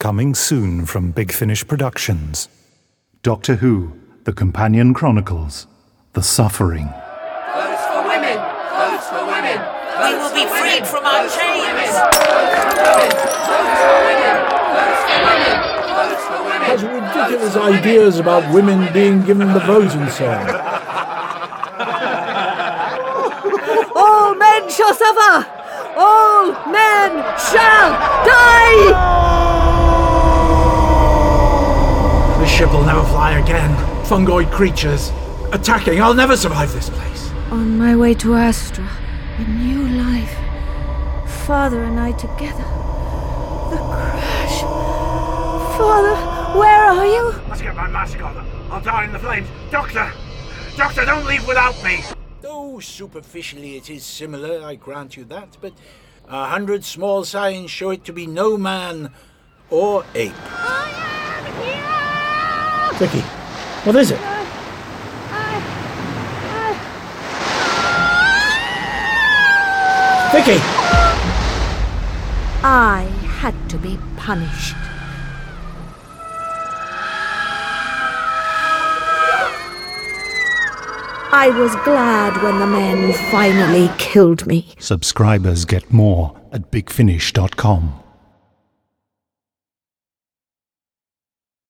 Coming soon from Big Finish Productions. Doctor Who, The Companion Chronicles, The Suffering. Votes for women! Votes for women! We will be freed from our chains! Has ridiculous ideas about women being given the vote and so on. All men shall suffer! All men shall die! This ship will never fly again. Fungoid creatures attacking. I'll never survive this place. On my way to Astra, a new life. Father and I together. The crash. Father, where are you? Let's get my mask on. I'll die in the flames. Doctor! Doctor, don't leave without me! Though superficially it is similar, I grant you that, but 100 small signs show it to be no man or ape. Vicky, what is it? Vicky! I had to be punished. I was glad when the men finally killed me. Subscribers get more at bigfinish.com.